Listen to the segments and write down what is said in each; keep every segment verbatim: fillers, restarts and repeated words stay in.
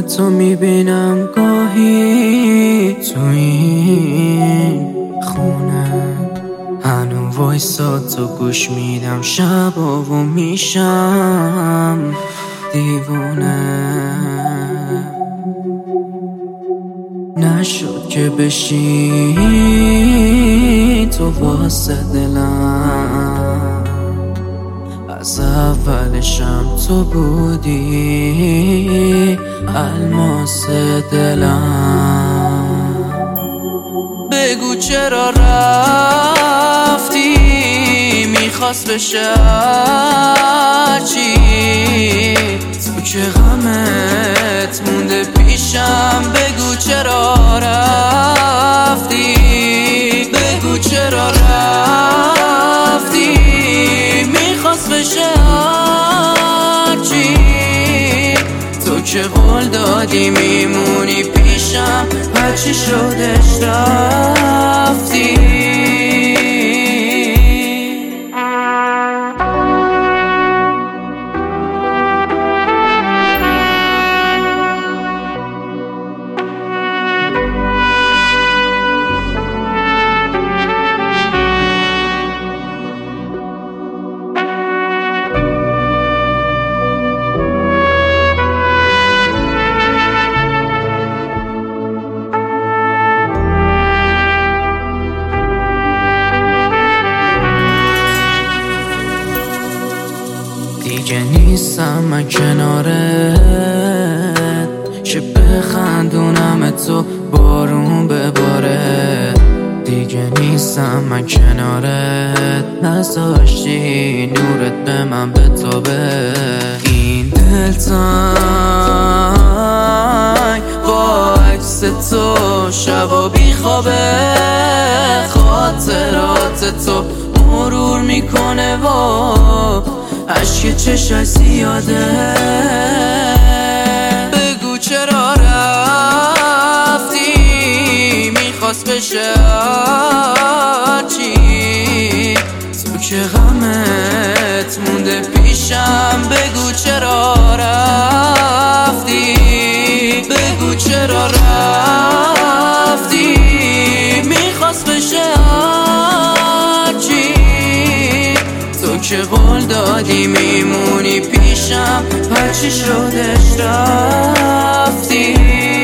تو میبینم گاهی تو این خونه، هنو وایسا تو گوش میدم شبا و میشم دیوونه. نشد که بشی تو واسه دلم، از اولشم تو بودی الماس دلم. بگو چرا رفتی، میخواست بشه چی تو که غمت مونده پیشم. بگو چرا رفتی، بگو چرا رفتی، میخواست بشه چی تو که قول دادی میمونی پیشم. هرچی شدش رفتی. دیگه نیستم من کنارت که بخندونم تو بارون بباره. دیگه نیستم من کنارت نذاشتی نورت به من بتابه. این دلتنگ با عکس تو شبا بیخوابه، خاطرات تو مرور میکنه و عشق چشای زیاده. بگو چرا رفتی، میخواست بشه چی تو که غمت مونده پیشم. بگو چرا رفتی، بگو چرا رفتی، میخواست بشه که قول دادی میمونی پیشم. هرچی شدش رفتی.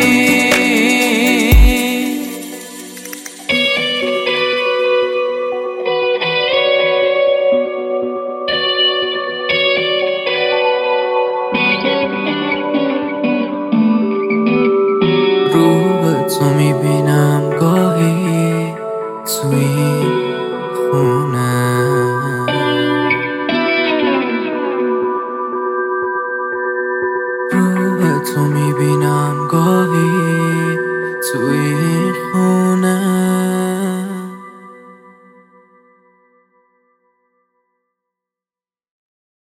رو به تو میبینم گاهی تو این خونه، تو میبینم گاهی توی